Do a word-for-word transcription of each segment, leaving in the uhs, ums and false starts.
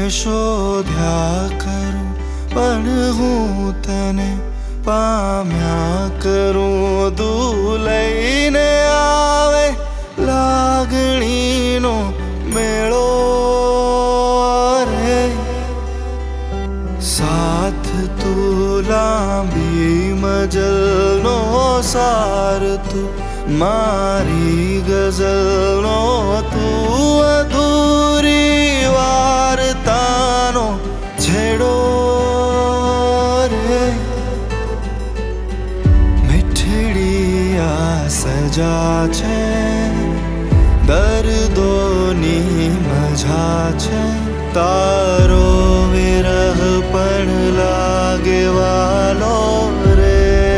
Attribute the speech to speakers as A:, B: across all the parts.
A: શોધ્યા કરું પણ હું તને પામ્યા કરું. તું લઈને આવે લાગણીનો મેળો રે, સાથ તું લાંબી મજલનો સાર, તું મારી ગઝલનો, તું અધૂરી વાર્તાનો છેડો રે. મીઠડી આ સજા છે, દર્દોની મજા છે, તારો વિરહ પણ લાગે વાલો રે.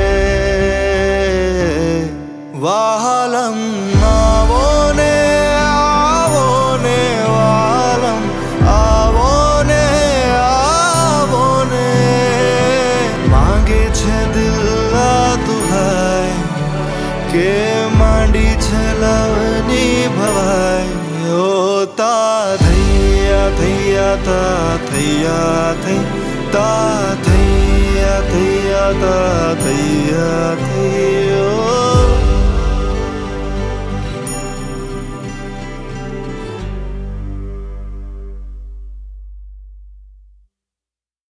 A: વાલમ આવો ને આવો ને વાલમ આવો ને આવો ને, માંગે છે દિલ આ તુહાય કે માંડી છે લવની ભવાય. ઓ તા થૈયા થૈયા તા થૈયા થઈ, તા થૈયા થૈયા તા થૈયા થઈ.